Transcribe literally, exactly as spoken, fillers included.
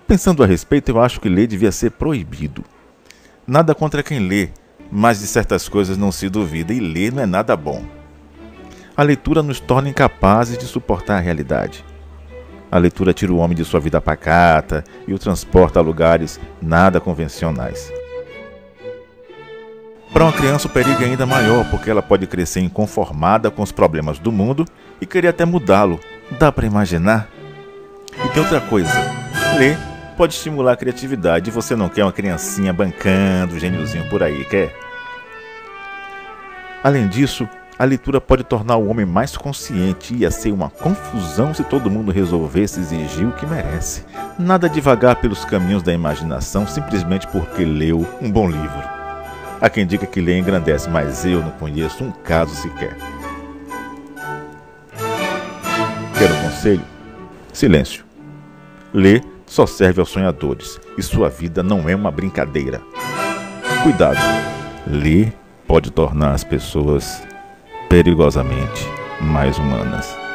Pensando a respeito, eu acho que ler devia ser proibido. Nada contra quem lê, mas de certas coisas não se duvida, e ler não é nada bom. A leitura nos torna incapazes de suportar a realidade. A leitura tira o homem de sua vida pacata e o transporta a lugares nada convencionais. Para uma criança o perigo é ainda maior, porque ela pode crescer inconformada com os problemas do mundo e querer até mudá-lo. Dá para imaginar? E tem outra coisa, ler pode estimular a criatividade e você não quer uma criancinha bancando o gêniozinho por aí, quer? Além disso, a leitura pode tornar o homem mais consciente e ia ser uma confusão se todo mundo resolvesse exigir o que merece. Nada de vagar pelos caminhos da imaginação simplesmente porque leu um bom livro. Há quem diga que ler engrandece, mas eu não conheço um caso sequer. Quer um conselho? Silêncio. Ler só serve aos sonhadores e sua vida não é uma brincadeira. Cuidado, ler pode tornar as pessoas perigosamente mais humanas.